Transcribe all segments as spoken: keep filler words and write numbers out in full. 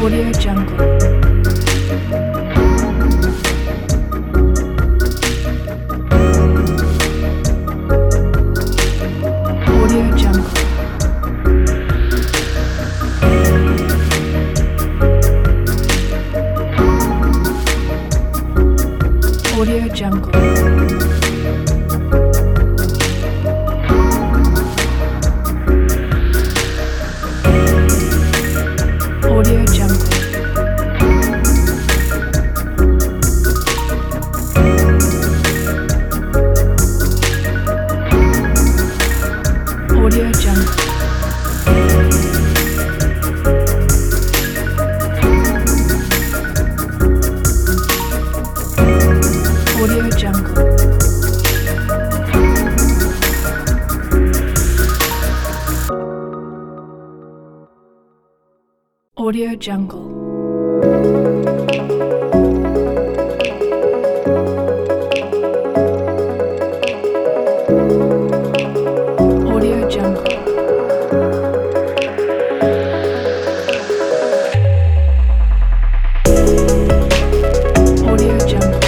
Audio Jungle. Audio Jungle. Audio Jungle. Audio Jungle. Audio Jungle. Audio Jungle. Audio Jungle. Audio Jungle. Audio Jungle.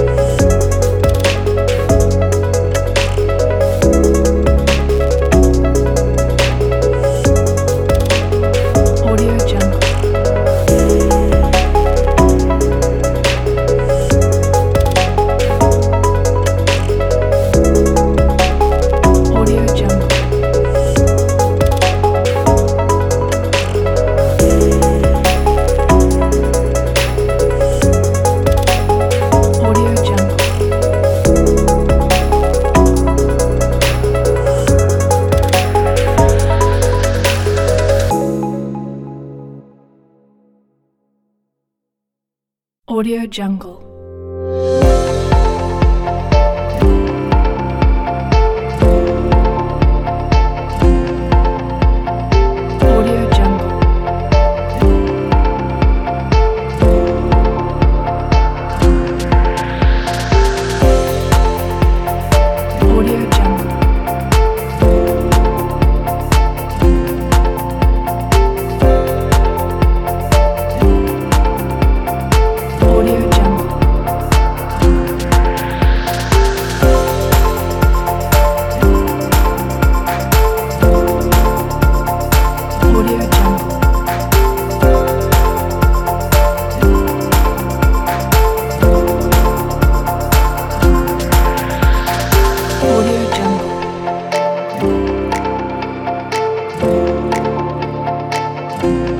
Audio Jungle. Audio Jungle. Audio Jungle. Audio Jungle. Audio Jungle. Audio Jungle. Audio Jungle. Audio Jungle. Audio Jungle.